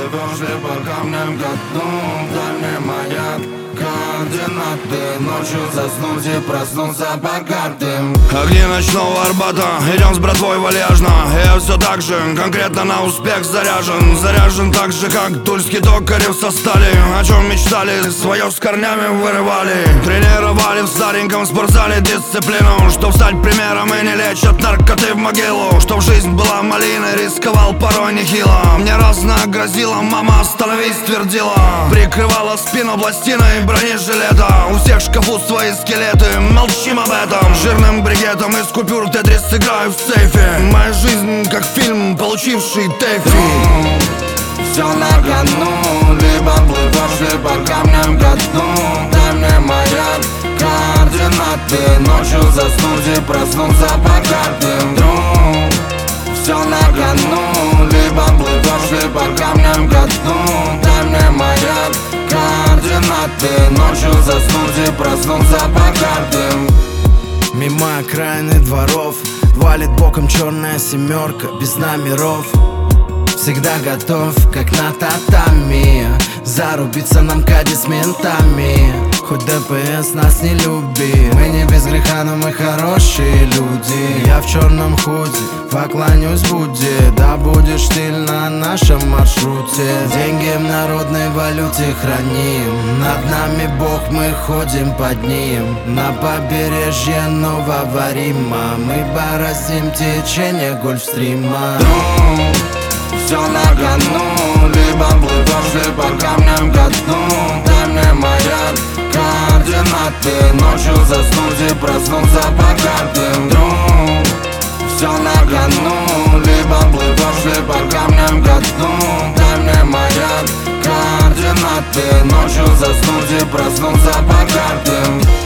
плывешь ли по камням ко дну? Дай мне маяк, координаты. Ночью заснуть и проснуться богатым. Огни ночного Арбата, идем с братвой вальяжно. Я все так же, конкретно на успех заряжен. Заряжен так же, как тульский токарев со стали. О чем мечтали, свое с корнями вырывали. Тренировали в стареньком спортзале дисциплину, чтоб стать примером и не лечат наркоты в могилу. Чтоб жизнь была малиной, рисковал порой нехило. Мне раз нагрозила, мама остановись, твердила. Прикрывала спину пластиной бронежилета. У всех в шкафу свои скелеты, молчим об этом. Жирным бригетом из купюр тетрис играю в сейфе. Моя жизнь как фильм, получивший тэфи. Все на кону, либо плывешь, либо камнем ко дну. Дай мне маяк, координаты. Ночью заснуть и проснуться богатым, друг. Все на кону, либо плывешь, либо камнем ко дну. Дай мне маяк, координаты. Ночью заснуть и проснуться богатым. Мимо окраины дворов валит боком черная семерка без номеров. Всегда готов, как на татами, зарубиться на МКАДе с ментами. Хоть ДПС нас не любит, мы не без греха, но мы хорошие люди. Я в черном худи, поклонюсь Будде. Да будешь стиль на нашем маршруте. Деньги в народной валюте храним. Над нами Бог, мы ходим под ним. На побережье Нового Рима мы бороздим течение Гольфстрима. Все на кону, либо плывешь, либо камнем ко дну. Дай мне маяк, координаты. Ночью заснуть и проснуться богатым, друг. Все на кону, либо плывешь, либо камнем ко дну. Дай мне маяк, координаты. Ночью заснуть и проснуться богатым.